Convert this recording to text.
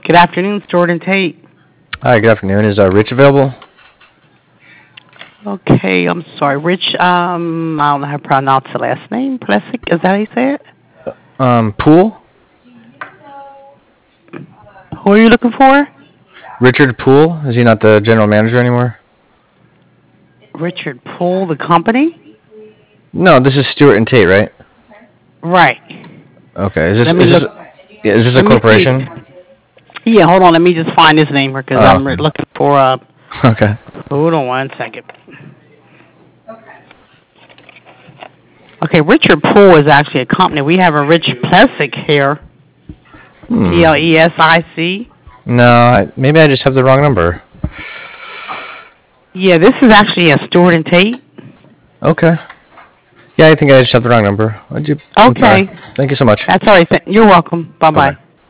Good afternoon, Stewart and Tate. Hi, good afternoon. Is Rich available? Okay, I'm sorry, Rich. I don't know how to pronounce the last name. Plesic, is that how you say it? Poole? Who are you looking for? Richard Poole? Is he not the general manager anymore? Richard Poole, the company? No, this is Stewart and Tate, right? Right. Okay. Let me look. Is this a Let me see. corporation? Yeah, hold on. Let me just find his name because I'm okay. looking for. Okay. Hold on 1 second. Okay, Richard Poole is actually a company. We have a Rich Plesic here. Plesic. No, maybe I just have the wrong number. Yeah, this is actually a Stewart and Tate. Okay. Yeah, I think I just have the wrong number. Okay. Thank you so much. That's all right. You're welcome. Bye-bye.